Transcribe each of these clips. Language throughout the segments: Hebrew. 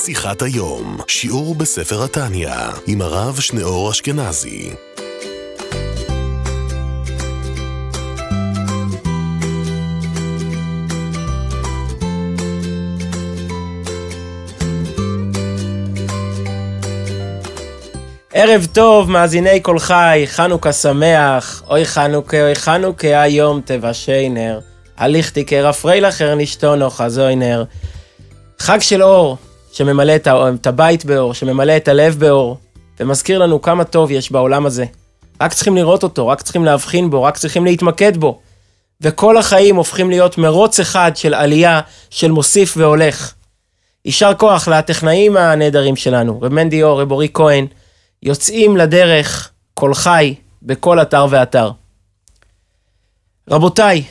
שיחת היום, שיעור בספר התניא, עם הרב שניאור אשכנזי. ערב טוב, מאזיני כל חי, חנוכה שמח, אוי חנוכה, היום תבשי נר, הליכתי כרפרי לכר נשתונו חזוי נר. חג של אור, שממלא את הבית באור, שממלא את הלב באור, ומזכיר לנו כמה טוב יש בעולם הזה. רק צריכים לראות אותו, רק צריכים להבחין בו, רק צריכים להתמקד בו. וכל החיים הופכים להיות מרוץ אחד של עלייה, של מוסיף והולך. יישר כוח לטכנאים הנהדרים שלנו, רב מנדי אור, רב אורי כהן, יוצאים לדרך כל חי בכל אתר ואתר. רבותיי,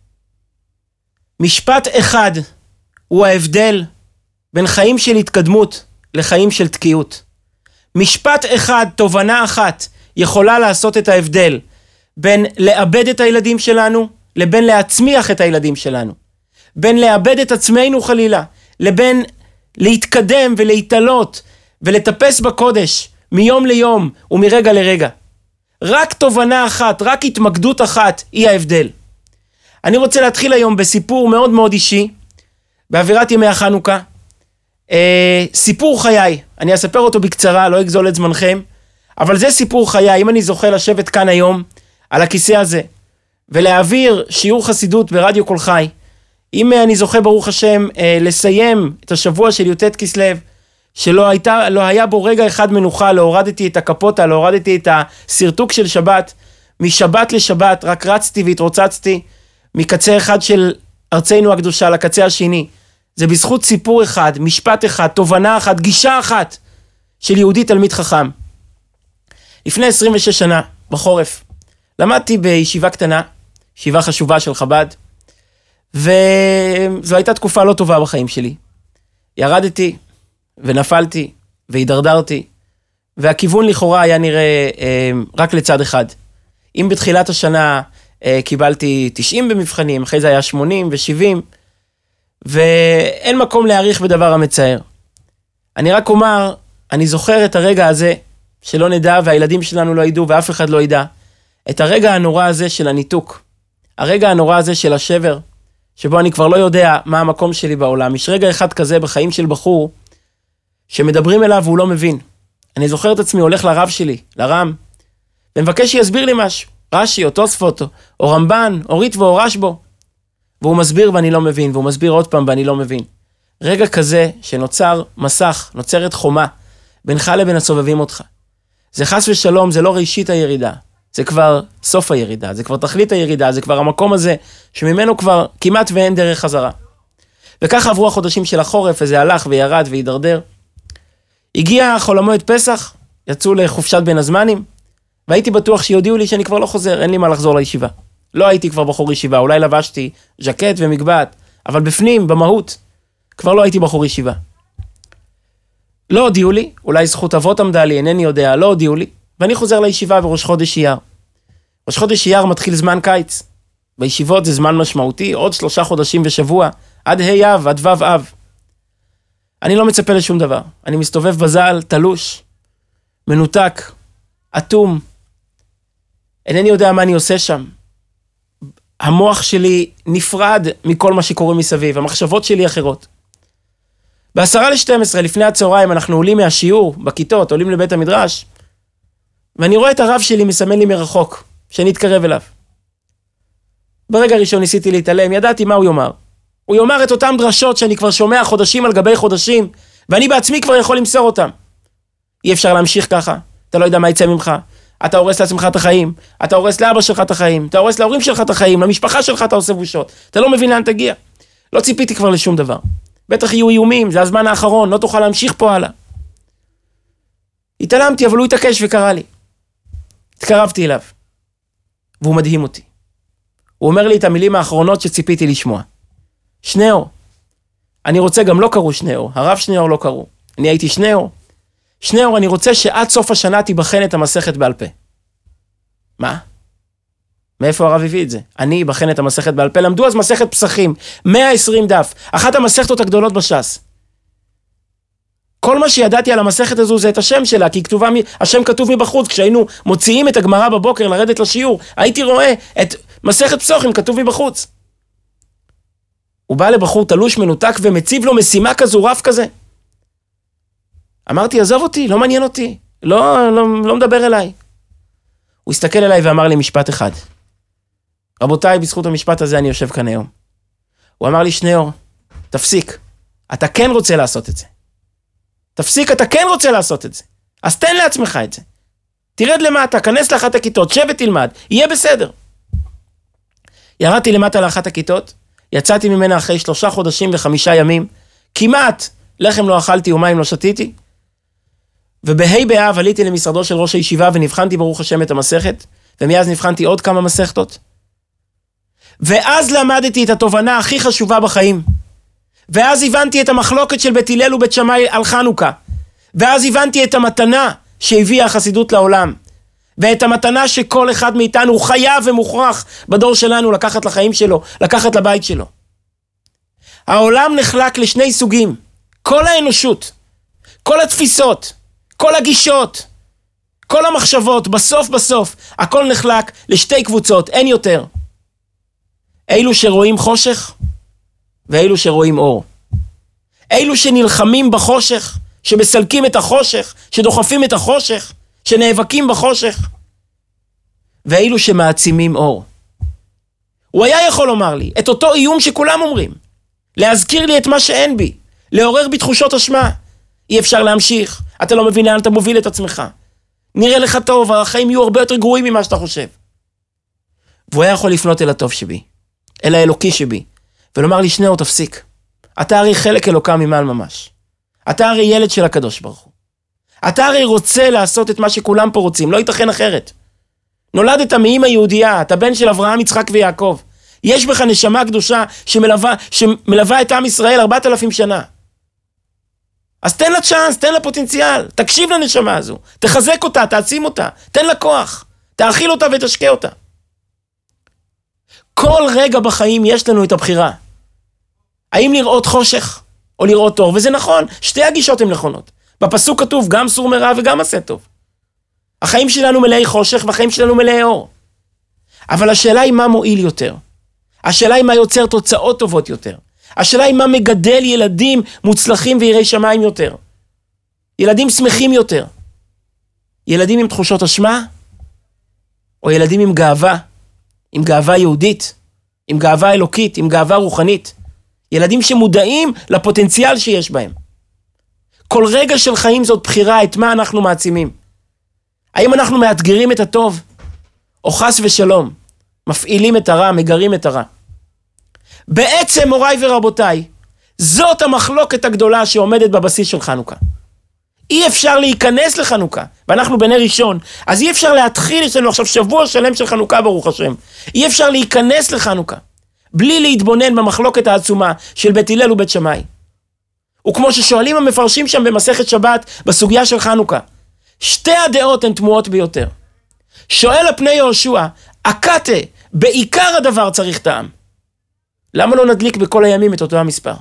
משפט אחד הוא ההבדל בין חיים של התקדמות לחיים של תקיעות. משפט אחד, תובנה אחת, יכולה לעשות את ההבדל בין לאבד את הילדים שלנו לבין להצמיח את הילדים שלנו. בין לאבד את עצמנו חלילה לבין להתקדם ולהתעלות ולטפס בקודש מיום ליום ומרגע לרגע. רק תובנה אחת, רק התמקדות אחת היא ההבדל. אני רוצה להתחיל היום בסיפור מאוד מאוד אישי, באווירת ימי החנוכה. סיפור חיי, אני אספר אותו בקצרה, לא אגזול את זמנכם, אבל זה סיפור חיי. אם אני זוכה לשבת כאן היום על הכיסא הזה, ולהעביר שיעור חסידות ברדיו כל חי, אם אני זוכה ברוך השם לסיים את השבוע של י"ט כסלו, שלא היה בו רגע אחד מנוחה, לא הורדתי את הקפוטה, לא הורדתי את הסרטוק של שבת, משבת לשבת רק רצתי והתרוצצתי, מקצה אחד של ארצנו הקדושה לקצה השני. זה בזכות סיפור אחד, משפט אחד, תובנה אחת, גישה אחת של יהודי תלמיד חכם. לפני 26 שנה, בחורף, למדתי בישיבה קטנה, ישיבה חשובה של חב"ד, וזו הייתה תקופה לא טובה בחיים שלי. ירדתי ונפלתי והידרדרתי, והכיוון לכאורה היה נראה רק לצד אחד. אם בתחילת השנה קיבלתי 90 במבחנים, אחרי זה היה 80 ו-70, ואין מקום להעריך בדבר המצער. אני רק אומר, אני זוכר את הרגע הזה, שלא נדע והילדים שלנו לא ידעו ואף אחד לא ידע, את הרגע הנורא הזה של הניתוק, הרגע הנורא הזה של השבר, שבו אני כבר לא יודע מה המקום שלי בעולם. יש רגע אחד כזה בחיים של בחור, שמדברים אליו והוא לא מבין. אני זוכר את עצמי הולך לרב שלי, לרם, ומבקש שיסביר לי משהו. רש"י או תוספות או רמב"ן או ריטב"א או רשב"א, והוא מסביר ואני לא מבין, והוא מסביר עוד פעם ואני לא מבין. רגע כזה שנוצר מסך, נוצרת חומה בינך לבין הסובבים אותך. זה חס ושלום, זה לא ראשית הירידה, זה כבר סוף הירידה, זה כבר תכלית הירידה, זה כבר המקום הזה שממנו כבר כמעט ואין דרך חזרה. וככה עברו החודשים של החורף, וזה הלך וירד וידרדר. הגיע חול המועד פסח, יצאו לחופשת בין הזמנים, והייתי בטוח שיודיעו לי שאני כבר לא חוזר, אין לי מה לחזור לישיבה. לא הייתי כבר בחור ישיבה, אולי לבשתי ז'קט ומגבעת, אבל בפנים, במהות, כבר לא הייתי בחור ישיבה. לא הודיעו לי, אולי זכות אבות עמדה לי, אינני יודע, לא הודיעו לי, ואני חוזר לישיבה בראש חודש אייר. ראש חודש אייר מתחיל זמן קיץ. בישיבות זה זמן משמעותי, עוד 3 חודשים ושבוע, עד ה' אב, עד ו' אב. אני לא מצפה לשום דבר. אני מסתובב בזל, תלוש, מנותק, אטום. אינני יודע מה אני עושה שם. המוח שלי נפרד מכל מה שקורה מסביב. המחשבות שלי אחרות. ב11:50 לפני הצהריים אנחנו עולים מהשיעור, בכיתות, עולים לבית המדרש, ואני רואה את הרב שלי מסמן לי מרחוק, שאני אתקרב אליו. ברגע הראשון ניסיתי להתעלם, ידעתי מה הוא יאמר. הוא יאמר את אותם דרשות שאני כבר שומע חודשים על גבי חודשים, ואני בעצמי כבר יכול למסור אותם. אי אפשר להמשיך ככה, אתה לא יודע מה יצא ממך, אתה הורס לעצמך את החיים, אתה הורס לאבא שלך את החיים, אתה הורס להורים שלך את החיים, למשפחה שלך אתה עושה בושות, אתה לא מבין לאן תגיע. לא ציפיתי כבר לשום דבר. בטח יהיו איומים, זה הזמן האחרון, לא תוכל להמשיך פה הלאה. התעלמתי, אבל הוא התעקש וקרא לי. התקרבתי אליו, והוא מדהים אותי. הוא אומר לי את המילים האחרונות שציפיתי לשמוע. שניאור, אני רוצה, גם לא קראו שניאור, הרב שניאור לא קראו, אני הייתי שניאור, אני רוצה שעד סוף השנה תיבחן את המסכת בעל פה. מה? מאיפה הרב הביא את זה? אני אבחן את המסכת בעל פה, למדו אז מסכת פסחים, 120 דף, אחת המסכתות הגדולות בש"ס. כל מה שידעתי על המסכת הזו זה את השם שלה, כי השם כתוב מבחוץ. כשהיינו מוציאים את הגמרא בבוקר לרדת לשיעור, הייתי רואה את מסכת פסוחים כתוב מבחוץ. הוא בא לבחור תלוש מנותק ומציב לו משימה כזו, רף כזה. אמרתי, עזוב אותי, לא מעניין אותי, לא מדבר אליי. הוא הסתכל אליי ואמר לי משפט אחד. רבותיי, בזכות המשפט הזה אני יושב כאן היום. הוא אמר לי, שניאור, תפסיק, אתה כן רוצה לעשות את זה. תפסיק, אתה כן רוצה לעשות את זה. אז תן לעצמך את זה. תרד למטה, כנס לאחת הכיתות, שב ותלמד, יהיה בסדר. ירדתי למטה לאחת הכיתות, יצאתי ממנה אחרי 3 חודשים ו5 ימים, כמעט לחם לא אכלתי ומים לא שתיתי, ובהי באב עליתי למשרדו של ראש הישיבה ונבחנתי ברוך השם את המסכת, ומאז נבחנתי עוד כמה מסכתות, ואז למדתי את התובנה הכי חשובה בחיים, ואז הבנתי את המחלוקת של בית הלל ובית שמאי על חנוכה, ואז הבנתי את המתנה שהביאה החסידות לעולם, ואת המתנה שכל אחד מאיתנו הוא חייב ומוכרח בדור שלנו לקחת לחיים שלו, לקחת לבית שלו. העולם נחלק לשני סוגים, כל האנושות, כל התפיסות, כל הגישות, כל המחשבות, בסוף, הכל נחלק לשתי קבוצות, אין יותר. אלו שרואים חושך, ואלו שרואים אור. אלו שנלחמים בחושך, שמסלקים את החושך, שדוחפים את החושך, שנאבקים בחושך, ואלו שמעצימים אור. הוא היה יכול לומר לי, את אותו איום שכולם אומרים, להזכיר לי את מה שאין בי, לעורר בי תחושות אשמה. אי אפשר להמשיך, אתה לא מבין לאן אתה מוביל את עצמך. נראה לך טוב, החיים יהיו הרבה יותר גרועים ממה שאתה חושב. והוא היה יכול לפנות אל הטוב שבי, אל האלוקי שבי, ולומר לי, שניאור, תפסיק. אתה הרי חלק אלוקה ממעל ממש. אתה הרי ילד של הקדוש ברוך הוא. אתה הרי רוצה לעשות את מה שכולם פה רוצים, לא ייתכן אחרת. נולדת מאמא יהודייה, אתה בן של אברהם, יצחק ויעקב. יש בך נשמה קדושה שמלווה את עם ישראל 4,000 שנה. אז תן לה צ'אנס, תן לה פוטנציאל, תקשיב לנשמה הזו, תחזק אותה, תעצים אותה, תן לה כוח, תאכיל אותה ותשקה אותה. כל רגע בחיים יש לנו את הבחירה. האם לראות חושך או לראות אור, וזה נכון, שתי הגישות הן נכונות. בפסוק כתוב גם סור מרע וגם עשה טוב. החיים שלנו מלאי חושך והחיים שלנו מלאי אור. אבל השאלה היא מה מועיל יותר. השאלה היא מה יוצר תוצאות טובות יותר. השאלה היא מה מגדל ילדים מוצלחים ויראי שמיים יותר. ילדים שמחים יותר. ילדים עם תחושות אשמה, או ילדים עם גאווה יהודית, עם גאווה אלוקית, עם גאווה רוחנית. ילדים שמודעים לפוטנציאל שיש בהם. כל רגע של חיים זאת בחירה את מה אנחנו מעצימים. האם אנחנו מאתגרים את הטוב, או חס ושלום, מפעילים את הרע, מגרים את הרע. בעצם, מוריי ורבותיי, זאת המחלוקת הגדולה שעומדת בבסיס של חנוכה. אי אפשר להיכנס לחנוכה, ואנחנו בני ראשון, אז אי אפשר להתחיל, יש לנו עכשיו שבוע שלם של חנוכה ברוך השם. אי אפשר להיכנס לחנוכה, בלי להתבונן במחלוקת העצומה של בית הלל ובית שמאי. וכמו ששואלים המפרשים שם במסכת שבת, בסוגיה של חנוכה, שתי הדעות הן תמוהות ביותר. שואל הפני יהושע, הקטה, בעיקר הדבר צריך טעם. למה לא נדליק בכל הימים את אותו המספר?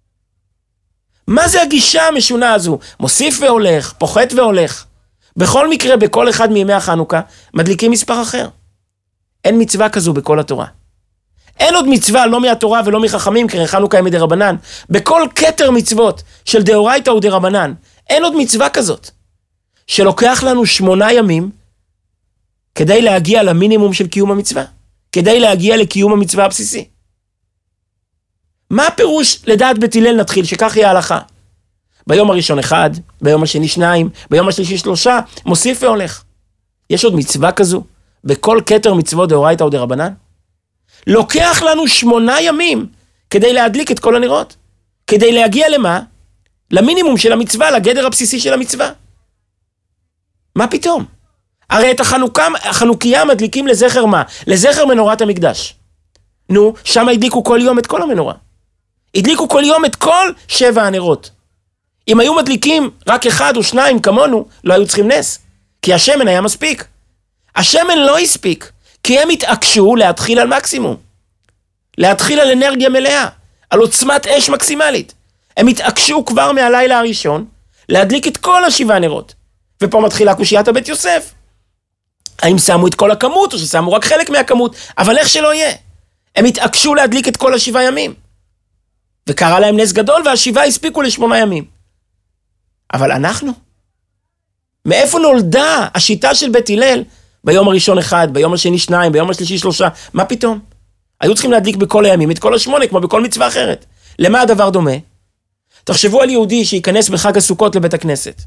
מה זה הגישה המשונה הזו? מוסיף והולך, פוחת והולך. בכל מקרה, בכל אחד מימי החנוכה, מדליקים מספר אחר. אין מצווה כזו בכל התורה. אין עוד מצווה, לא מהתורה ולא מחכמים, כי חנוכה היא מדרבנן. בכל כתר מצוות של דאורייתא ודרבנן, אין עוד מצווה כזאת. שלוקח לנו 8 ימים, כדי להגיע למינימום של קיום המצווה. כדי להגיע לקיום המצווה הבסיסי. מה הפירוש לדעת בית הלל נתחיל, שכך יהיה ההלכה? ביום הראשון 1, ביום השני 2, ביום השלישי 3, מוסיף והולך. יש עוד מצווה כזו? בכל כתר מצוות דאורייתא ודרבנן? לוקח לנו 8 ימים כדי להדליק את כל הנרות. כדי להגיע למה? למינימום של המצווה, לגדר הבסיסי של המצווה. מה פתאום? הרי את החנוכיה מדליקים לזכר מה? לזכר מנורת המקדש. נו, שם הדליקו כל יום את כל המנורה. הדליקו כל יום את כל 7 הנרות. אם היו מדליקים רק 1 או 2 כמונו, לא היו צריכים נס. כי השמן היה מספיק. השמן לא הספיק, כי הם התעקשו להתחיל על מקסימום. להתחיל על אנרגיה מלאה, על עוצמת אש מקסימלית. הם התעקשו כבר מהלילה הראשון, להדליק את כל 7 נרות. ופה מתחילה קושיית הבית יוסף. האם שמו את כל הכמות, או ששמו רק חלק מהכמות, אבל איך שלא יהיה. הם התעקשו להדליק את כל 7 ימים. וקרה להם נס גדול, וה7 הספיקו ל8 ימים. אבל אנחנו? מאיפה נולדה השיטה של בית הלל? ביום הראשון 1, ביום השני 2, ביום השלישי 3, מה פתאום? היו צריכים להדליק בכל הימים, את כל 8, כמו בכל מצווה אחרת. למה הדבר דומה? תחשבו על יהודי שיכנס בחג הסוכות לבית הכנסת.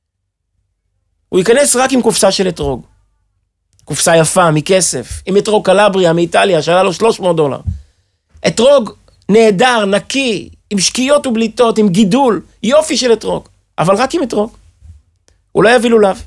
הוא ייכנס רק עם קופסה של אתרוג. קופסה יפה, מכסף, עם אתרוג קלבריה, מאיטליה, שעלה לו $300. אתרוג נהדר, נקי, עם שקיעות ובליטות, עם גידול, יופי של אתרוג, אבל רק עם אתרוג. הוא לא יביא לולב.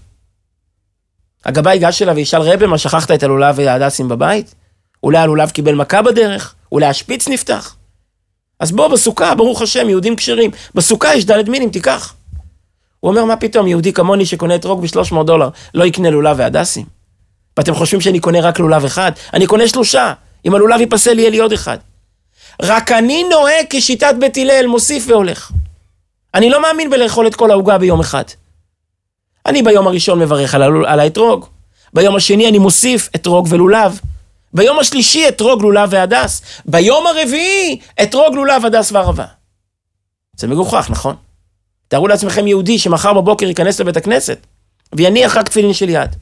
הגבאי ייגש אליו וישאל, רבי, מה שכחת את הלולב וההדסים בבית? אולי הלולב קיבל מכה בדרך? אולי השפיץ נפתח? אז בוא, בסוכה, ברוך השם, יהודים כשרים, בסוכה יש ד' מינים, תיקח. הוא אומר, מה פתאום, יהודי כמוני שקונה אתרוג $300, לא יקנה לולב והדסים? ואתם חושבים שאני קונה רק לולב אחד? אני קונה 3, אם הלולב ייפסל יהיה לי עוד 1. רק אני נוהג כשיטת בית הלל, מוסיף והולך. אני לא מאמין בלאכול את כל העוגה ביום אחד. אני ביום הראשון מברך על האתרוג, ביום השני אני מוסיף אתרוג ולולב, ביום השלישי אתרוג, לולב והדס, ביום הרביעי אתרוג, לולב, הדס וערבה. זה מגוחך, נכון? תארו לעצמכם יהודי שמחר בבוקר ייכנס לבית הכנסת, ויניח רק תפילין של יד.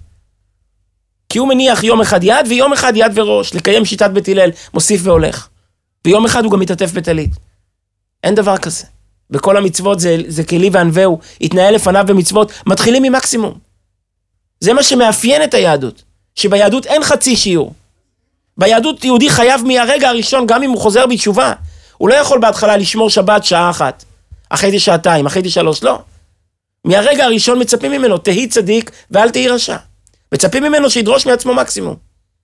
כי הוא מניח יום אחד יד, ויום אחד יד וראש, לקיים שיטת בית הלל, מוסיף והולך. ויום אחד הוא גם מתעטף בטלית. אין דבר כזה. בכל המצוות זה כלי וענווהו, התנהל לפניו במצוות, מתחילים ממקסימום. זה מה שמאפיין את היהדות, שביהדות אין חצי שיעור. ביהדות יהודי חייב מהרגע הראשון, גם אם הוא חוזר בתשובה, הוא לא יכול בהתחלה לשמור שבת שעה 1, אחרי זה 2, אחרי זה 3, לא. מהרגע הראשון מצפים ממנו, תהי צדיק ואל תהי רשע. מצפים ממנו שידרוש מעצמו מקסימום.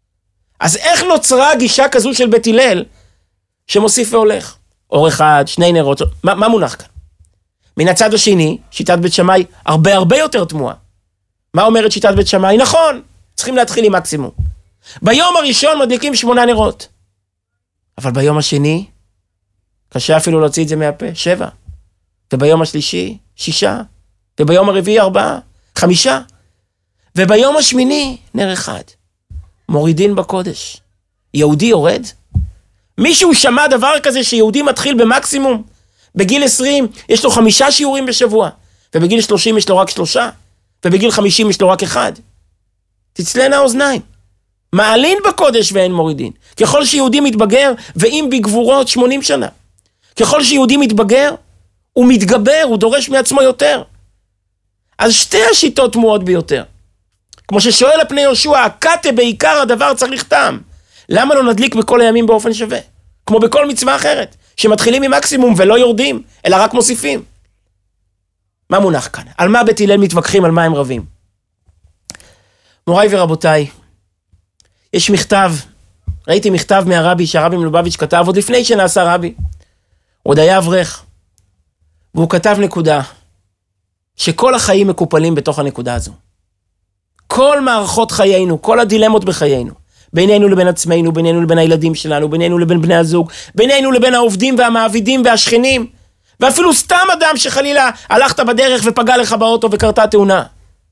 אז איך נוצרה גישה כזו של בית הלל, שמוסיף והולך? אור 1, 2 נרות, מה מונח כאן? מן הצד השני, שיטת בית שמאי הרבה יותר תמוהה. מה אומרת שיטת בית שמאי? נכון, צריכים להתחיל עם מקסימום. ביום הראשון מדליקים 8 נרות. אבל ביום השני, קשה אפילו להוציא את זה מהפה, 7. וביום השלישי, 6. וביום הרביעי, 4, 5. וביום השמיני, נר 1. מורידין בקודש. יהודי יורד? מישהו שמע דבר כזה שיהודי מתחיל במקסימום? בגיל 20 יש לו 5 שיעורים בשבוע, ובגיל 30 יש לו רק 3, ובגיל 50 יש לו רק 1. תצלנה האוזניים. מעלין בקודש ואין מורידין. ככל שיהודי מתבגר, ואם בגבורות 80 שנה. ככל שיהודי מתבגר, הוא מתגבר, הוא דורש מעצמו יותר. אז שתי השיטות תמוהות ביותר. כמו ששואל הפני יהושע, הקטה בעיקר הדבר צריך טעם. למה לא נדליק בכל הימים באופן שווה? כמו בכל מצווה אחרת, שמתחילים ממקסימום ולא יורדים, אלא רק מוסיפים. מה מונח כאן? על מה בית הלל מתווכחים, על מה הם רבים? מוריי ורבותיי, יש מכתב, ראיתי מכתב מהרבי, שהרבי מלובביץ' כתב, עוד לפני שנעשה רבי, עוד היה אברך, והוא כתב נקודה, שכל החיים מקופלים בתוך הנקודה הזו. כל מערכות חיינו, כל הדילמות בחיינו, בינינו לבין עצמנו, בינינו לבין הילדים שלנו, בינינו לבין בני הזוג, בינינו לבין העובדים והמעבידים והשכנים, ואפילו סתם אדם שחלילה הלכת בדרך ופגע לך באוטו וקרתה תאונה.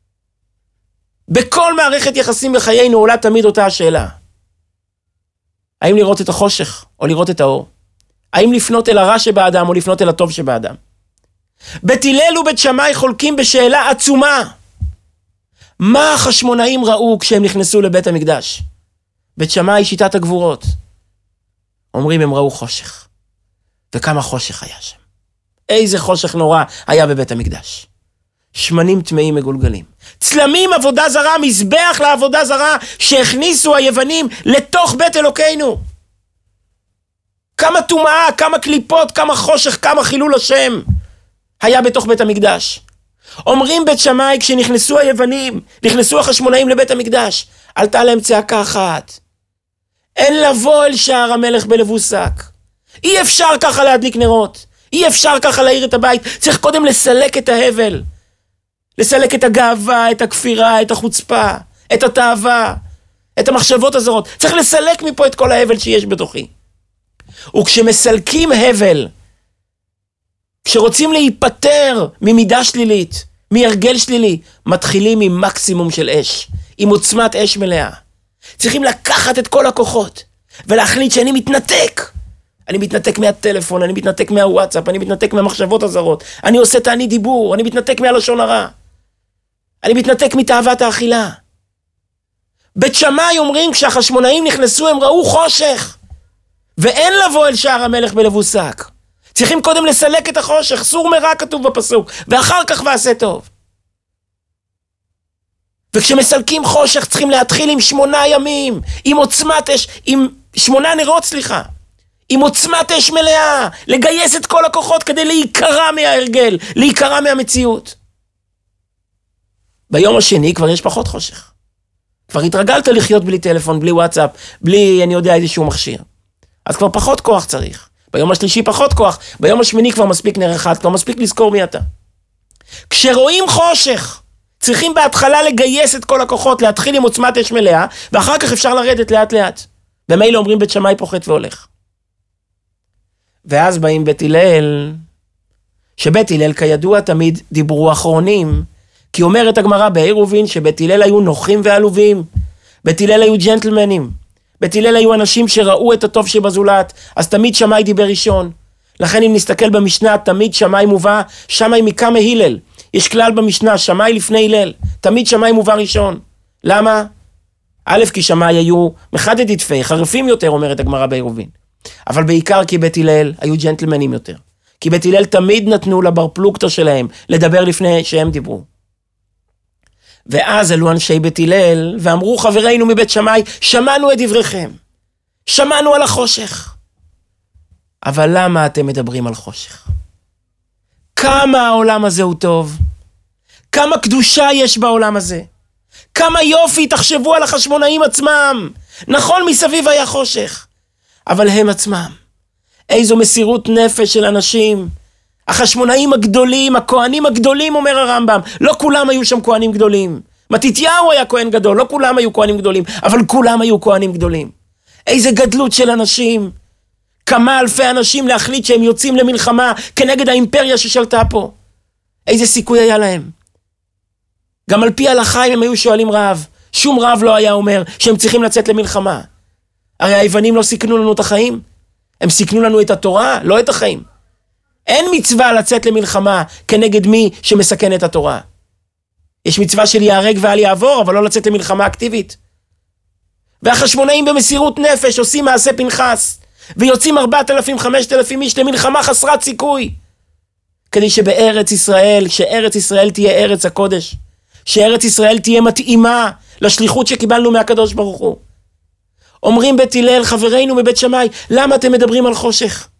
בכל מערכת יחסים בחיינו עולה תמיד אותה השאלה. האם לראות את החושך או לראות את האור? האם לפנות אל הרע שבאדם או לפנות אל הטוב שבאדם? בית הלל ובית שמאי חולקים בשאלה עצומה. מה החשמונאים ראו כשהם נכנסו לבית המקדש? בית שמאי שיטת הגבורות. אומרים הם ראו חושך. וכמה חושך היה שם. איזה חושך נורא היה בבית המקדש. שמנים טמאים מגולגלים. צלמים עבודה זרה, מזבח לעבודה זרה, שהכניסו היוונים לתוך בית אלוקינו. כמה טומאה, כמה קליפות, כמה חושך, כמה חילול השם היה בתוך בית המקדש. אומרים בית שמאי, כשנכנסו היוונים, נכנסו החשמונאים לבית המקדש, עלתה להם צעקה אחת. אין לבוא אל שער המלך בלבוש שק. אי אפשר ככה להדליק נרות. אי אפשר ככה להאיר את הבית. צריך קודם לסלק את ההבל. לסלק את הגאווה, את הכפירה, את החוצפה, את התאווה, את המחשבות הזרות. צריך לסלק מפה את כל ההבל שיש בתוכי. וכשמסלקים הבל, כשרוצים להיפטר ממידה שלילית, מהרגל שלילי, מתחילים עם מקסימום של אש, עם עוצמת אש מלאה. צריכים לקחת את כל הכוחות, ולהחליט שאני מתנתק. אני מתנתק מהטלפון, אני מתנתק מהוואטסאפ, אני מתנתק מהמחשבות הזרות, אני עושה תעני דיבור, אני מתנתק מהלשון הרע. אני מתנתק מתאוות האכילה. בית שמאי אומרים, כשהחשמונאים נכנסו הם ראו חושך, ואין לבוא אל שער המלך בלבוש שק. צריכים קודם לסלק את החושך, סור מרע כתוב בפסוק, ואחר כך ועשה טוב. וכשמסלקים חושך צריכים להתחיל עם 8 ימים, עם עוצמת אש, עם 8 נרות, עם עוצמת אש מלאה, לגייס את כל הכוחות כדי להיקרא מההרגל, להיקרא מהמציאות. ביום השני כבר יש פחות חושך. כבר התרגלת לחיות בלי טלפון, בלי וואטסאפ, בלי, אני יודע, איזשהו מכשיר. אז כבר פחות כוח צריך. ביום השלישי פחות כוח, ביום השמיני כבר מספיק נר אחד, כבר מספיק לזכור מי אתה. כשרואים חושך, צריכים בהתחלה לגייס את כל הכוחות, להתחיל עם עוצמת אש מלאה, ואחר כך אפשר לרדת לאט לאט. במילא אומרים בית שמאי פוחת והולך. ואז באים בית הלל, שבית הלל כידוע תמיד דיברו אחרונים, כי אומרת הגמרא בעירובין שבית הלל היו נוחים ועלובים, בית הלל היו ג'נטלמנים, בית הלל היו אנשים שראו את הטוב שבזולת, אז תמיד שמאי דיבר ראשון. לכן אם נסתכל במשנה, תמיד שמאי מובא, שמאי מקמא הלל. יש כלל במשנה, שמאי לפני הלל, תמיד שמאי מובא ראשון. למה? א', כי שמאי היו מחדד דתפי, חרפים יותר, אומרת הגמרא בעירובין. אבל בעיקר כי בית הלל היו ג'נטלמנים יותר. כי בית הלל תמיד נתנו לבר פלוגתא שלהם לדבר לפני שהם דיברו. ואז עלו אנשי בית הלל ואמרו, חברינו מבית שמאי, שמענו את דבריכם, שמענו על החושך. אבל למה אתם מדברים על חושך? כמה העולם הזה הוא טוב, כמה קדושה יש בעולם הזה, כמה יופי, תחשבו על החשמונאים עצמם. נכון, מסביב היה חושך, אבל הם עצמם, איזו מסירות נפש של אנשים. החשמונאים הגדולים, הכהנים הגדולים, אומר הרמב"ם, לא כולם היו שם כהנים גדולים. מתתיהו היה כהן גדול, לא כולם היו כהנים גדולים, אבל כולם היו כהנים גדולים. איזה גדלות של אנשים, כמה אלפי אנשים להחליט שהם יוצאים למלחמה כנגד האימפריה ששלטה פה. איזה סיכוי היה להם? גם על פי ההלכה הם היו שואלים רב, שום רב לא היה אומר שהם צריכים לצאת למלחמה. הרי היוונים לא סיכנו לנו את החיים, הם סיכנו לנו את התורה, לא את החיים. אין מצווה לצאת למלחמה כנגד מי שמסכן את התורה. יש מצווה של יהרג ואל יעבור, אבל לא לצאת למלחמה אקטיבית. והחשמונאים במסירות נפש עושים מעשה פנחס, ויוצאים 4,000-5,000 איש למלחמה חסרת סיכוי, כדי שבארץ ישראל, שארץ ישראל תהיה ארץ הקודש, שארץ ישראל תהיה מתאימה לשליחות שקיבלנו מהקדוש ברוך הוא. אומרים בית הלל, חברינו מבית שמאי, למה אתם מדברים על חושך?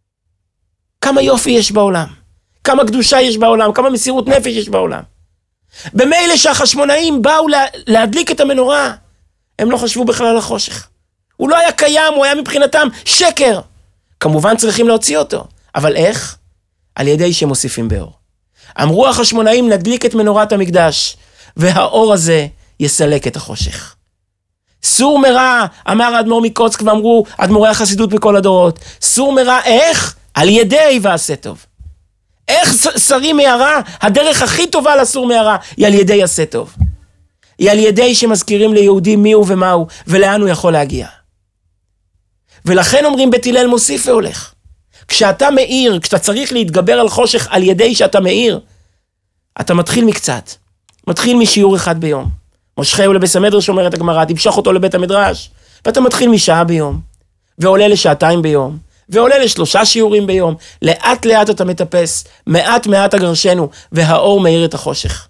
כמה יופי יש בעולם, כמה קדושה יש בעולם, כמה מסירות נפש יש בעולם. במילא שהחשמונאים באו להדליק את המנורה, הם לא חשבו בכלל על החושך. הוא לא היה קיים, הוא היה מבחינתם שקר. כמובן צריכים להוציא אותו, אבל איך? על ידי שמוסיפים באור. אמרו החשמונאים, נדליק את מנורת המקדש, והאור הזה יסלק את החושך. סור מרע, אמר האדמו"ר מקוצק, ואמרו אדמו"רי החסידות בכל הדורות, סור מרע, איך? על ידי ועשה טוב. איך שרים מהרע? הדרך הכי טובה לסור מהרע היא על ידי עשה טוב. היא על ידי שמזכירים ליהודי מי הוא ומה הוא, ולאן הוא יכול להגיע. ולכן אומרים בית הלל מוסיף והולך. כשאתה מאיר, כשאתה צריך להתגבר על חושך על ידי שאתה מאיר, אתה מתחיל מקצת. מתחיל משיעור אחד ביום. מושכהו לבית המדרש, אומרת הגמרא, תמשוך אותו לבית המדרש, ואתה מתחיל משעה ביום, ועולה לשעתיים ביום, ועולה ל3 שיעורים ביום, לאט לאט אתה מטפס, מעט מעט אגרשנו, והאור מאיר את החושך.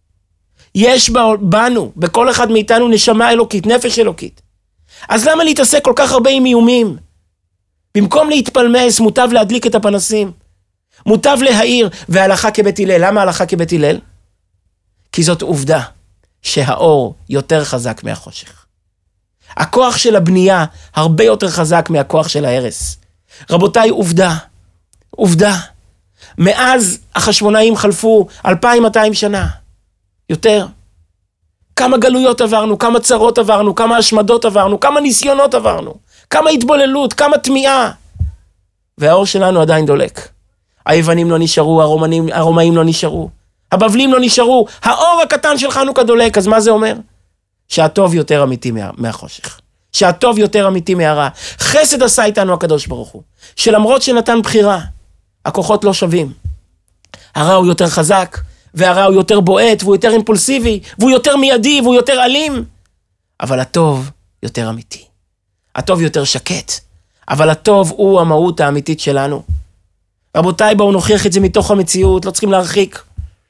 יש בנו, בכל אחד מאיתנו נשמה אלוקית, נפש אלוקית. אז למה להתעסק כל כך הרבה עם איומים? במקום להתפלמס, מוטב להדליק את הפנסים, מוטב להאיר, והלכה כבית הלל. למה הלכה כבית הלל? כי זאת עובדה, שהאור יותר חזק מהחושך. הכוח של הבנייה הרבה יותר חזק מהכוח של ההרס. רבותיי, עובדה. מאז החשמונאים חלפו 2,200 שנה. יותר. כמה גלויות עברנו, כמה צרות עברנו, כמה השמדות עברנו, כמה ניסיונות עברנו, כמה התבוללות, כמה תמיעה. והאור שלנו עדיין דולק. היוונים לא נשארו, הרומאים לא נשארו, הבבלים לא נשארו, האור הקטן של חנוכה דולק. אז מה זה אומר? שהטוב יותר אמיתי מהחושך. שהטוב יותר אמיתי מהרע. חסד עשה איתנו הקדוש ברוך הוא. שלמרות שנתן בחירה, הכוחות לא שווים. הרע הוא יותר חזק, והרע הוא יותר בועט, והוא יותר אימפולסיבי, והוא יותר מיידי, והוא יותר אלים. אבל הטוב יותר אמיתי. הטוב יותר שקט. אבל הטוב הוא המהות האמיתית שלנו. רבותיי, בואו נוכיח את זה מתוך המציאות, לא צריכים להרחיק.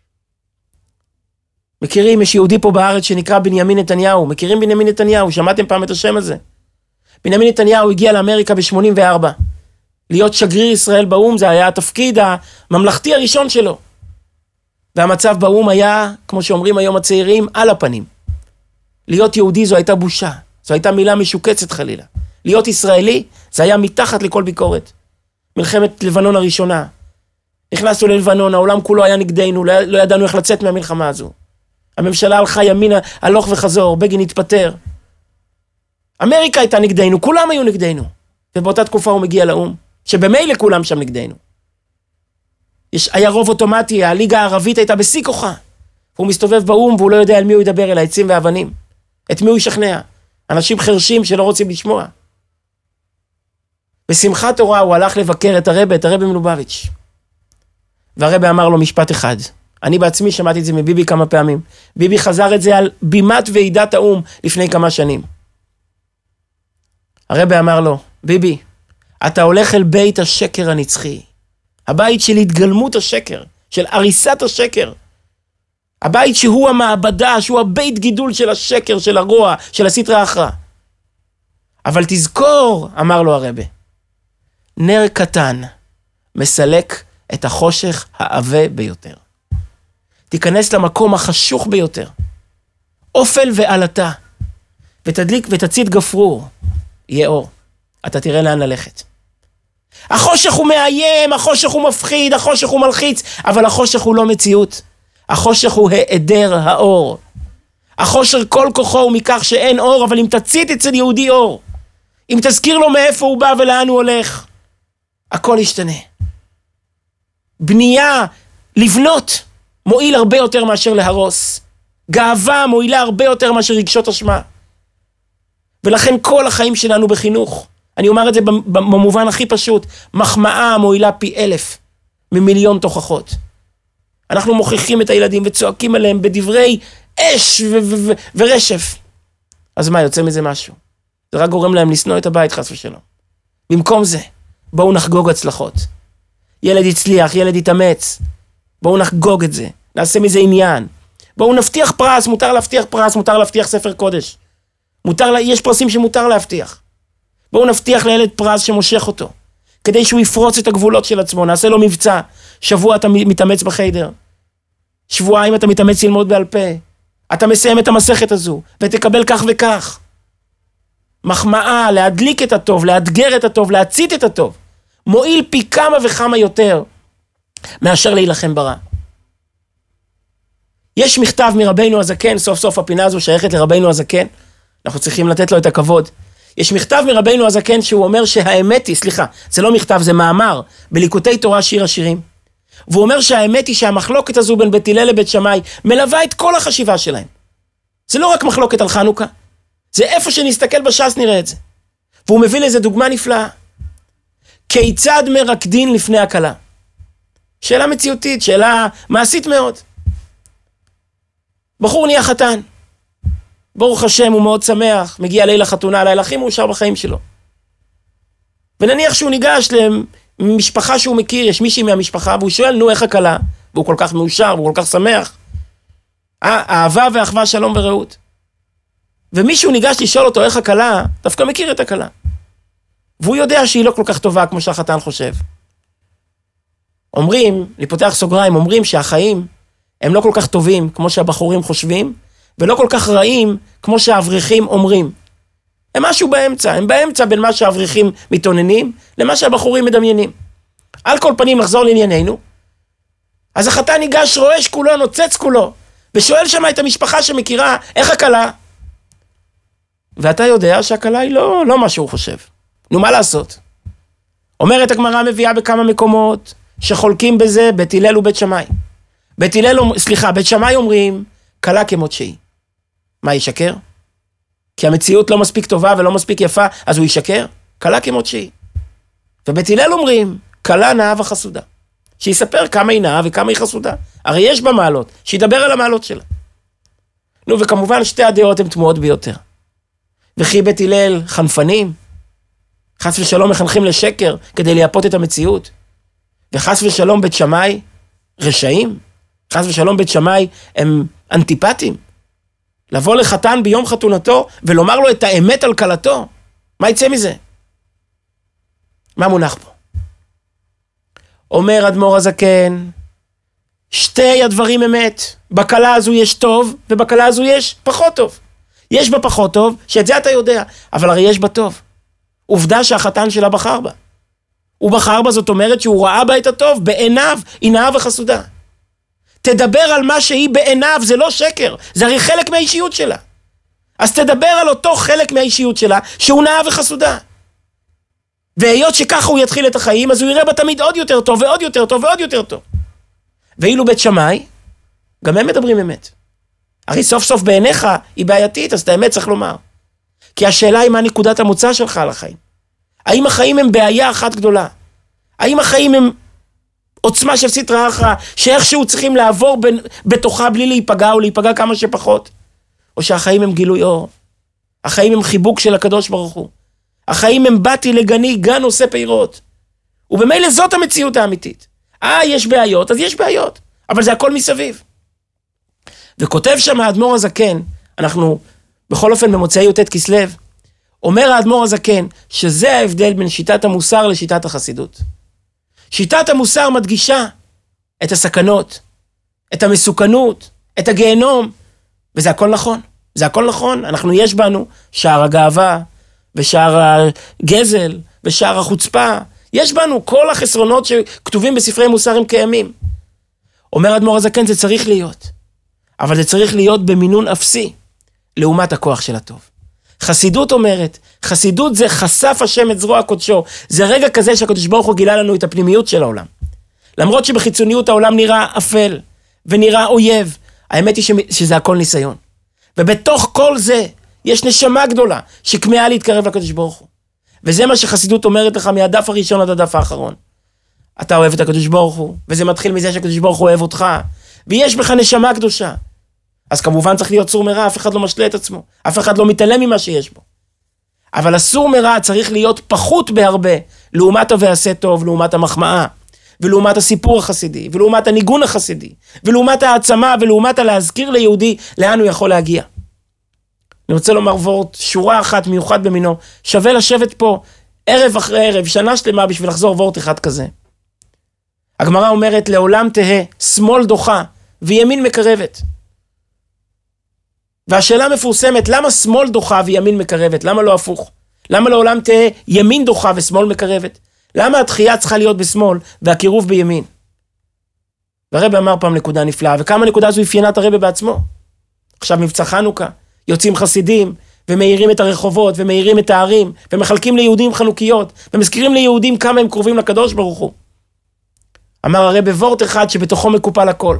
מכירים, יש יהודי פה בארץ שנקרא בנימין נתניהו. מכירים בנימין נתניהו? שמעתם פעם את השם הזה? בנימין נתניהו הגיע לאמריקה ב-84. להיות שגריר ישראל באום, זה היה התפקיד הממלכתי הראשון שלו. והמצב באום היה, כמו שאומרים היום הצעירים, על הפנים. להיות יהודי זו הייתה בושה. זו הייתה מילה משוקצת חלילה. להיות ישראלי, זה היה מתחת לכל ביקורת. מלחמת לבנון הראשונה. נכנסנו ללבנון, העולם כולו היה נגדנו, לא ידענו איך לצאת מהמלחמה הזו. הממשלה הלכה ימינה, הלוך וחזור, בגין התפטר. אמריקה הייתה נגדנו, כולם היו נגדנו. ובאותה תקופה הוא מגיע לאום, שבמילא כולם שם נגדנו. היה רוב אוטומטי, הליגה הערבית הייתה בשיא כוחה. הוא מסתובב באום והוא לא יודע על מי הוא ידבר, אל העצים והאבנים. את מי הוא ישכנע? אנשים חרשים שלא רוצים לשמוע. בשמחת תורה הוא הלך לבקר את הרבי מלובביץ'. והרבי אמר לו משפט אחד. אני בעצמי שמעתי את זה מביבי כמה פעמים. ביבי חזר את זה על בימת ועידת האום לפני כמה שנים. הרבי אמר לו, ביבי, אתה הולך אל בית השקר הנצחי. הבית של התגלמות השקר, של הריסת השקר. הבית שהוא המעבדה, שהוא הבית גידול של השקר, של הרוע, של הסטרא אחרא. אבל תזכור, אמר לו הרבי, נר קטן מסלק את החושך העבה ביותר. תיכנס למקום החשוך ביותר. אופל ועלתה. ותדליק ותצית גפרור. יהיה אור. אתה תראה לאן ללכת. החושך הוא מאיים, החושך הוא מפחיד, החושך הוא מלחיץ, אבל החושך הוא לא מציאות. החושך הוא היעדר האור. החושך כל כוחו הוא מכך שאין אור, אבל אם תצית אצל יהודי אור, אם תזכיר לו מאיפה הוא בא ולאן הוא הולך, הכל ישתנה. בנייה, לבנות, מועיל הרבה יותר מאשר להרוס. גאווה מועילה הרבה יותר מאשר רגשות אשמה. ולכן כל החיים שלנו בחינוך, אני אומר את זה במובן הכי פשוט, מחמאה מועילה פי 1000 ממיליון תוכחות. אנחנו מוכיחים את הילדים וצועקים עליהם בדברי אש ורשף. אז מה, יוצא מזה משהו? זה רק גורם להם לשנוא את הבית, חס ושלום. במקום זה, בואו נחגוג הצלחות. ילד יצליח, ילד יתאמץ. בואו נחגוג את זה, נעשה מזה עניין. בואו נבטיח פרס, מותר להבטיח פרס, מותר להבטיח ספר קודש. יש פרסים שמותר להבטיח. בואו נבטיח לילד פרס שמושך אותו, כדי שהוא יפרוץ את הגבולות של עצמו, נעשה לו מבצע. שבוע אתה מתאמץ בחדר, שבועיים אתה מתאמץ ללמוד בעל פה, אתה מסיים את המסכת הזו, ותקבל כך וכך. מחמאה, להדליק את הטוב, לאתגר את הטוב, להצית את הטוב, מועיל פי כמה וכמה יותר, מאשר להילחם ברע. יש מכתב מרבינו הזקן, סוף סוף הפינה הזו שייכת לרבינו הזקן, אנחנו צריכים לתת לו את הכבוד. יש מכתב מרבינו הזקן שהוא אומר שהאמת היא, זה לא מכתב, זה מאמר, בליקוטי תורה שיר השירים. והוא אומר שהאמת היא שהמחלוקת הזו בין בית הלל לבית שמאי, מלווה את כל החשיבה שלהם. זה לא רק מחלוקת על חנוכה, זה איפה שנסתכל בש"ס נראה את זה. והוא מביא לזה דוגמה נפלאה. כיצד מרקדין לפני הקלה? שאלה מציאותית, שאלה מעשית מאוד. בחור נהיה חתן. ברוך השם, הוא מאוד שמח, מגיע ליל החתונה, לילה הכי מאושר בחיים שלו. ונניח שהוא ניגש למשפחה שהוא מכיר, יש מישהי מהמשפחה, והוא שואל, נו, איך הקלה? והוא כל כך מאושר, והוא כל כך שמח. אהבה ואחווה, שלום ורעות. ומישהו ניגש לשאול אותו איך הקלה, דווקא מכיר את הקלה. והוא יודע שהיא לא כל כך טובה כמו שהחתן חושב. אומרים, אני פותח סוגריים, אומרים שהחיים הם לא כל כך טובים כמו שהבחורים חושבים, ולא כל כך רעים כמו שהאברכים אומרים. הם משהו באמצע, הם באמצע בין מה שהאברכים מתעוננים, למה שהבחורים מדמיינים. על כל פנים נחזור לענייננו. אז החתן ניגש, רועש כולו, נוצץ כולו, ושואל שם את המשפחה שמכירה, איך הקלה? ואתה יודע שהקלה היא לא מה שהוא חושב. נו, מה לעשות? אומרת הגמרא, מביאה בכמה מקומות, שחולקים בזה בית הלל ובית שמאי. בית שמאי אומרים, קלה כמות שהיא. מה, ישקר? כי המציאות לא מספיק טובה ולא מספיק יפה, אז הוא ישקר? קלה כמות שהיא. ובית הלל אומרים, קלה נאה וחסודה. שיספר כמה היא נאה וכמה היא חסודה. הרי יש בה מעלות, שידבר על המעלות שלה. נו, וכמובן שתי הדעות הן תמוהות ביותר. וכי בית הלל חנפנים, חס ושלום מחנכים לשקר כדי לייפות את המציאות. וחס ושלום בית שמאי רשעים. חס ושלום בית שמאי הם אנטיפטים. לבוא לחתן ביום חתונתו ולומר לו את האמת על קלתו. מה יצא מזה? מה מונח פה? אומר אדמו"ר הזקן, שתי הדברים אמת. בקלה הזו יש טוב, ובקלה הזו יש פחות טוב. יש בה פחות טוב, שאת זה אתה יודע, אבל הרי יש בה טוב. עובדה שהחתן שלה בחר בה. הוא בחר בה, זאת אומרת שהוא ראה בה את הטוב, בעיניו היא נאה וחסודה. תדבר על מה שהיא בעיניו, זה לא שקר, זה הרי חלק מהאישיות שלה. אז תדבר על אותו חלק מהאישיות שלה, שהוא נאה וחסודה. והיות שככה הוא יתחיל את החיים, אז הוא יראה בה תמיד עוד יותר טוב, ועוד יותר טוב, ועוד יותר טוב. ואילו בית שמאי, גם הם מדברים אמת. הרי סוף סוף בעיניך היא בעייתית, אז את האמת צריך לומר. כי השאלה היא מה נקודת המוצא שלך על החיים. האם החיים הם בעיה אחת גדולה? האם החיים הם עוצמה של סטרא אחרא, שאיכשהו צריכים לעבור בתוכה בלי להיפגע או להיפגע כמה שפחות? או שהחיים הם גילוי אור? החיים הם חיבוק של הקדוש ברוך הוא. החיים הם באתי לגני, גן עושה פירות. ובמילא זאת המציאות האמיתית. יש בעיות, אז יש בעיות. אבל זה הכל מסביב. וכותב שם האדמו"ר הזקן, אנחנו בכל אופן במוצאי י"ט כסלו, אומר האדמו"ר הזקן, שזה ההבדל בין שיטת המוסר לשיטת החסידות. שיטת המוסר מדגישה את הסכנות, את המסוכנות, את הגיהנום, וזה הכל נכון. זה הכל נכון, יש בנו שער הגאווה, ושער הגזל, ושער החוצפה, יש בנו כל החסרונות שכתובים בספרי מוסר הם קיימים. אומר האדמו"ר הזקן, זה צריך להיות, אבל זה צריך להיות במינון אפסי, לעומת הכוח של הטוב. חסידות אומרת, חסידות זה חשף השם את זרוע קודשו, זה רגע כזה שהקדוש ברוך הוא גילה לנו את הפנימיות של העולם. למרות שבחיצוניות העולם נראה אפל, ונראה אויב, האמת היא שזה הכל ניסיון. ובתוך כל זה, יש נשמה גדולה, שכמהה להתקרב לקדוש ברוך הוא. וזה מה שחסידות אומרת לך מהדף הראשון עד הדף האחרון. אתה אוהב את הקדוש ברוך הוא, וזה מתחיל מזה שהקדוש ברוך הוא אוהב אותך, ויש בך נשמה קדושה. אז כמובן צריך להיות סור מרע, אף אחד לא משלה את עצמו, אף אחד לא מתעלם ממה שיש בו. אבל הסור מרע צריך להיות פחות בהרבה, לעומת הוועשה טוב, לעומת המחמאה, ולעומת הסיפור החסידי, ולעומת הניגון החסידי, ולעומת העצמה, ולעומת הלהזכיר ליהודי לאן הוא יכול להגיע. אני רוצה לומר וורט, שורה אחת מיוחד במינו, שווה לשבת פה ערב אחרי ערב, שנה שלמה בשביל לחזור וורט אחד כזה. הגמרא אומרת, לעולם תהה, שמאל דוחה, וימין מקרבת. והשאלה מפורסמת, למה שמאל דוחה וימין מקרבת? למה לא הפוך? למה לעולם תהה ימין דוחה ושמאל מקרבת? למה התחייה צריכה להיות בשמאל והקירוב בימין? והרבא אמר פעם נקודה נפלאה, וכמה נקודה זו אפיינת הרבא בעצמו. עכשיו מבצע חנוכה, יוצאים חסידים, ומאירים את הרחובות, ומאירים את הערים, ומחלקים ליהודים חנוכיות, ומזכירים ליהודים כמה הם קרובים לקדוש ברוך הוא. אמר הרבא וורט אחד שבתוכו מקופל הכל.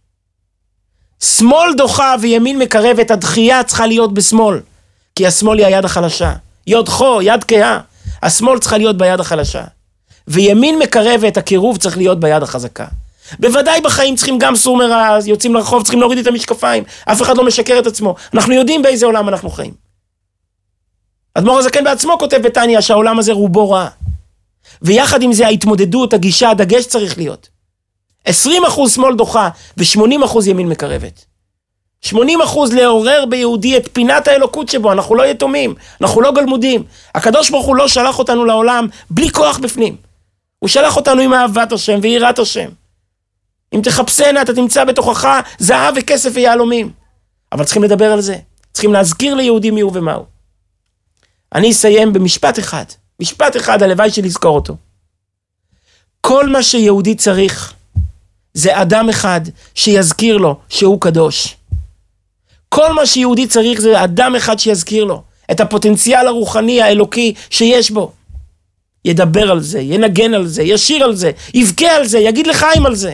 שמאל דוחה וימין מקרבת, הדחייה צריכה להיות בשמאל, כי השמאל היא היד החלשה. יד חו, יד כהה, השמאל צריכה להיות ביד החלשה. וימין מקרבת, הקירוב צריך להיות ביד החזקה. בוודאי בחיים צריכים גם סור מרע, יוצאים לרחוב, צריכים להוריד את המשקפיים, אף אחד לא משקר את עצמו, אנחנו יודעים באיזה עולם אנחנו חיים. אדמו"ר הזקן בעצמו כותב בתניא שהעולם הזה רובו רע. ויחד עם זה ההתמודדות, הגישה, הדגש צריך להיות. 20% שמאל דוחה ו80% ימין מקרבת. 80% לעורר ביהודי את פינת האלוקות שבו, אנחנו לא יתומים, אנחנו לא גלמודים. הקדוש ברוך הוא לא שלח אותנו לעולם בלי כוח בפנים. הוא שלח אותנו עם אהבת השם ויראת השם. אם תחפשנה, אתה תמצא בתוכך זהב וכסף ויהלומים. אבל צריכים לדבר על זה. צריכים להזכיר ליהודים מי הוא ומהו. אני אסיים במשפט אחד. משפט אחד, הלוואי שלזכור אותו. כל מה שיהודי צריך, זה אדם אחד שיזכיר לו שהוא קדוש. כל מה שיהודי צריך זה אדם אחד שיזכיר לו את הפוטנציאל הרוחני האלוקי שיש בו. ידבר על זה, ינגן על זה, ישיר על זה, יבכה על זה, יגיד לחיים על זה.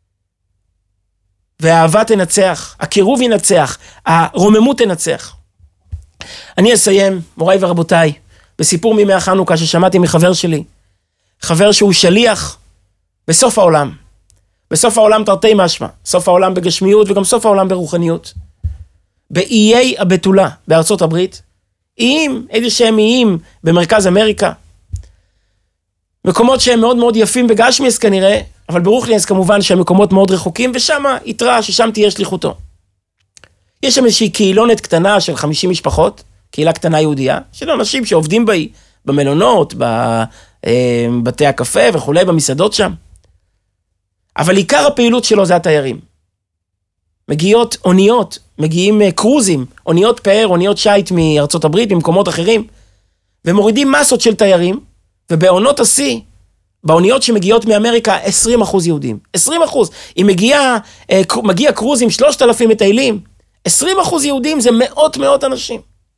והאהבה תנצח, הקירוב ינצח, הרוממות תנצח. אני אסיים, מוריי ורבותיי, בסיפור מימי החנוכה ששמעתי מחבר שלי, חבר שהוא שליח בסוף העולם. בסוף העולם תרתי משמע, סוף העולם בגשמיות וגם סוף העולם ברוחניות. באיי הבתולה בארצות הברית, איים, איזה שהם איים במרכז אמריקה, מקומות שהם מאוד מאוד יפים בגשמיאס כנראה, אבל ברוחניאס כמובן שהם מקומות מאוד רחוקים, ושם יתראה ששם תהיה שליחותו. יש שם איזושהי קהילונת קטנה של 50 משפחות, קהילה קטנה יהודיה, של אנשים שעובדים בה, במלונות, בבתי הקפה וכו', במסעדות שם. אבל עיקר הפעילות שלו זה התיירים. מגיעות אוניות, מגיעים קרוזים, אוניות פאר, אוניות שייט מארצות הברית, ממקומות אחרים, ומורידים מסות של תיירים, ובעונות השיא, באוניות שמגיעות מאמריקה, 20% יהודים. 20%. אם מגיע קרוז עם 3,000 מטיילים, 20% יהודים זה מאות אנשים.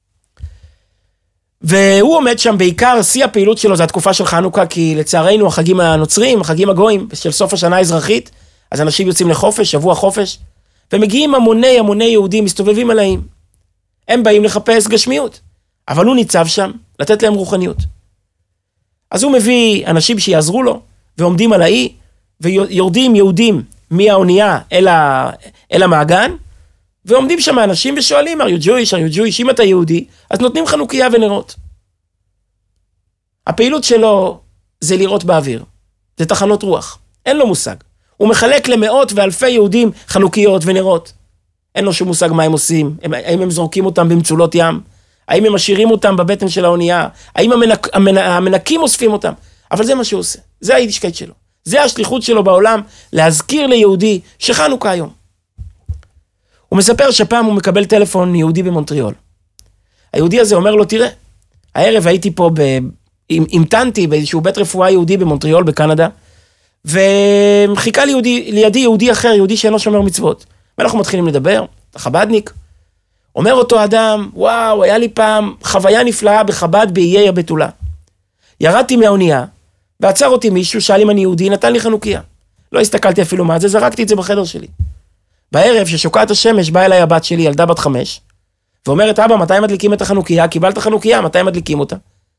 והוא עומד שם בעיקר, שיא הפעילות שלו זה התקופה של חנוכה, כי לצערנו החגים הנוצרים, החגים הגויים, של סוף השנה האזרחית, אז אנשים יוצאים לחופש, שבוע חופש, ומגיעים המוני יהודים, מסתובבים עליהם. הם באים לחפש גשמיות, אבל הוא ניצב שם, לתת להם רוחניות. אז הוא מביא אנשים שיעזרו לו, ועומדים על האי, ויורדים יהודים מהאונייה אל המעגן, ועומדים שם אנשים ושואלים, are you Jewish? אם אתה יהודי, אז נותנים חנוכיה ונרות. הפעילות שלו זה לירות באוויר. זה תחנות רוח. אין לו מושג. הוא מחלק למאות ואלפי יהודים חנוכיות ונרות. אין לו שום מושג מה הם עושים. האם הם זורקים אותם במצולות ים? האם הם משאירים אותם בבטן של האונייה? האם המנקים אוספים אותם? אבל זה מה שהוא עושה. זה היידישקייט שלו. זה השליחות שלו בעולם, להזכיר ליהודי שחנוכה היום. הוא מספר שפעם הוא מקבל טלפון יהודי במונטריאול. היהודי הזה אומר לו, תראה, הערב הייתי פה, המתנתי באיזשהו בית רפואה יהודי במונטריאול בקנדה, וחיכה לידי יהודי אחר, יהודי שאינו שומר מצוות. ואנחנו מתחילים לדבר, החבדניק. אומר אותו אדם, וואו, היה לי פעם חוויה נפלאה בחב"ד באיי הבתולה. ירדתי מהאונייה, ועצר אותי מישהו, שאל אם אני יהודי, נתן לי חנוכיה. לא הסתכלתי אפילו מה זה, זרקתי את זה בחדר שלי. בערב ששוקעת השמש, באה אליי הבת שלי, ילדה בת 5, ואומרת, אבא, מתי מדליקים את החנוכיה? קיבלת חנוכיה, מתי מדליקים אותה?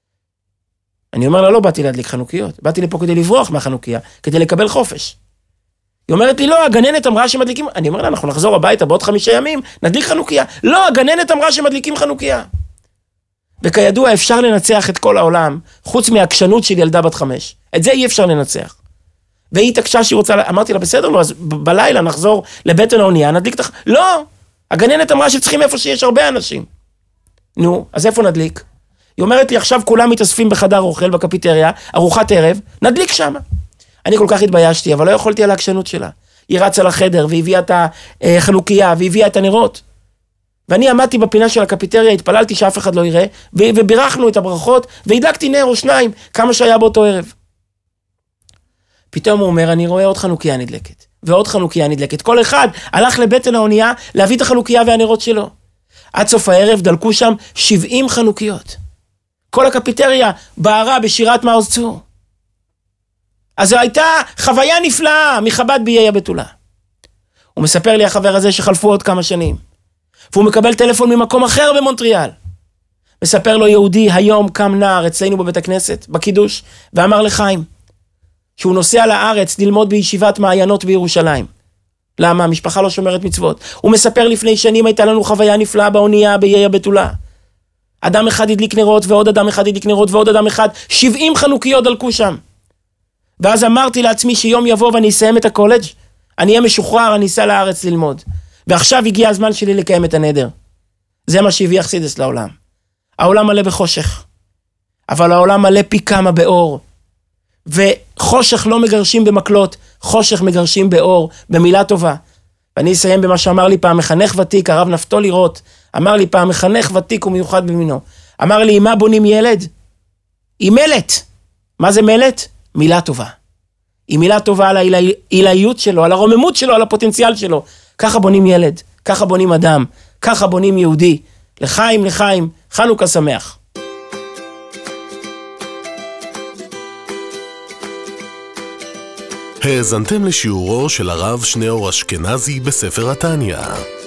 אני אומר לה, לא באתי להדליק חנוכיות, באתי לפה כדי לברוח מהחנוכיה, כדי לקבל חופש. היא אומרת לי, לא, הגננת אמרה שמדליקים, אני אומר לה, אנחנו נחזור הביתה בעוד 5 ימים, נדליק חנוכיה. לא, הגננת אמרה שמדליקים חנוכיה. וכידוע, אפשר לנצח את כל העולם, חוץ מהעקשנות של ילדה בת 5. את זה אי אפשר לנצח. והיא התעקשה שהיא רוצה, אמרתי לה, בסדר, לא, אז בלילה נחזור לבטן האונייה, נדליק לא, הגננת אמרה שצריכים איפה שיש הרבה אנשים. נו, אז איפה נדליק? היא אומרת לי, עכשיו כולם מתאספים בחדר אוכל, בקפיטריה, ארוחת ערב, נדליק שם. אני כל כך התביישתי, אבל לא יכולתי על העקשנות שלה. היא רצה לחדר, והביאה את החנוכיה, והביאה את הנרות. ואני עמדתי בפינה של הקפיטריה, התפללתי שאף אחד לא יראה, ובירכנו את הברכות, והדלקתי נר או 2, כמה שהיה באותו ערב. פתאום הוא אומר, אני רואה עוד חנוכיה נדלקת, ועוד חנוכיה נדלקת. כל אחד הלך לבטן האונייה, להביא את החנוכיה והנרות שלו. עד סוף הערב דלקו שם 70 חנוכיות. כל הקפיטריה בערה בשירת מעוז צור. אז זו הייתה חוויה נפלאה מחב"ד באיי הבתולה. הוא מספר לי החבר הזה שחלפו עוד כמה שנים. והוא מקבל טלפון ממקום אחר במונטריאל. מספר לו יהודי, היום קם נער אצלנו בבית הכנסת, בקידוש, ואמר לחיים, שהוא נוסע לארץ ללמוד בישיבת מעיינות בירושלים. למה? המשפחה לא שומרת מצוות. הוא מספר לפני שנים הייתה לנו חוויה נפלאה באונייה באיי הבתולה. אדם אחד הדליק נרות ועוד אדם אחד הדליק נרות ועוד אדם אחד, 70 חנוכיות דלקו שם. ואז אמרתי לעצמי שיום יבוא ואני אסיים את הקולג', אני אהיה משוחרר, אני אסע לארץ ללמוד. ועכשיו הגיע הזמן שלי לקיים את הנדר. זה מה שהביא אכסידס לעולם. העולם מלא בחושך, אבל העולם מלא פי כמה באור. וחושך לא מגרשים במקלות, חושך מגרשים באור, במילה טובה. ואני אסיים במה שאמר לי פעם מחנך ותיק, הרב נפתולי רוט, אמר לי פעם מחנך ותיק ומיוחד במינו. אמר לי, עם מה בונים ילד? עם מלט. מה זה מלט? מילה טובה. עם מילה טובה על העילאיות שלו, על הרוממות שלו, על הפוטנציאל שלו. ככה בונים ילד, ככה בונים אדם, ככה בונים יהודי. לחיים, לחיים, חנוכה שמח. האזנתם לשיעורו של הרב שניאור אשכנזי בספר התניא.